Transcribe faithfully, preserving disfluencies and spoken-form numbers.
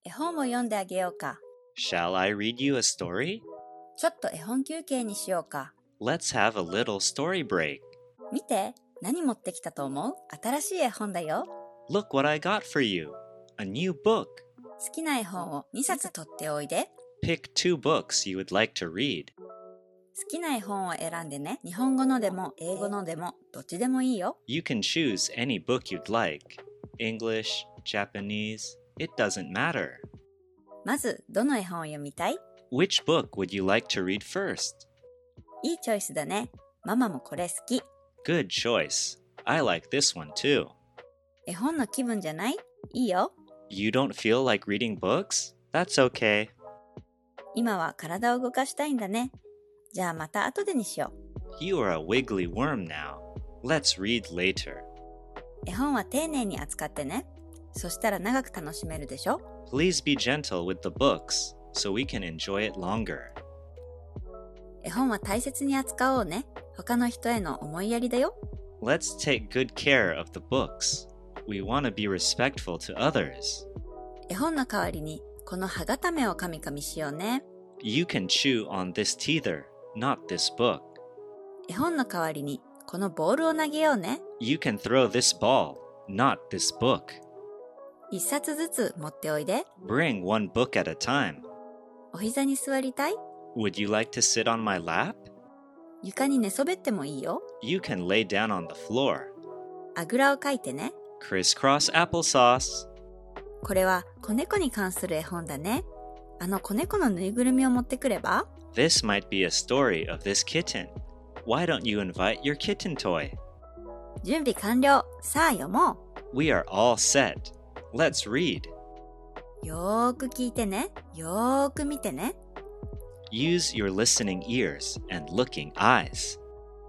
絵本を読んであげようか。 Shall I read you a story? ちょっと絵本休憩にしようか。 Let's have a little story break. 見て、何持ってきたと思う？新しい絵本だよ。 Look what I got for you. A new book. 好きな絵本をにさつ取っておいで。 Pick two books you would like to read. 好きな絵本を選んでね。日本語のでも英語のでもどっちでもいいよ。 You can choose any book you'd like. English, Japanese, it doesn't matter. まず、どの絵本を読みたい？ Which book would you like to read first? いいチョイスだね。ママもこれ好き。 Good choice. I like this one too. 絵本の気分じゃない？いいよ。 You don't feel like reading books? That's okay. 今は体を動かしたいんだね。じゃあまた後でにしよう。 You are a wiggly worm now. Let's read later. 絵本は丁寧に扱ってね。そしたら長く楽しめるでしょ？ Please be gentle with the books so we can enjoy it longer. 絵本は大切に扱おうね。他の人への思いやりだよ。 Let's take good care of the books. We want to be respectful to others. 絵本の代わりにこの歯固めを噛み噛みしようね。 You can chew on this teether, not this book. 絵本の代わりにこのボールを投げようね。 You can throw this ball, not this book. 一冊ずつ持っておいで。 Bring one book at a time. お膝に座りたい？ Would you like to sit on my lap? 床に寝そべってもいいよ。 You can lay down on the floor. あぐらをかいてね。 Crisscross applesauce. これは子猫に関する絵本だね。あの子猫のぬいぐるみを持ってくれば？ This might be a story of this kitten. Why don't you invite your kitten toy? 準備完了。さあ読も We are all set. Let's read. う。よーく聞いてね。よーく見てね。 Use your listening ears and looking eyes.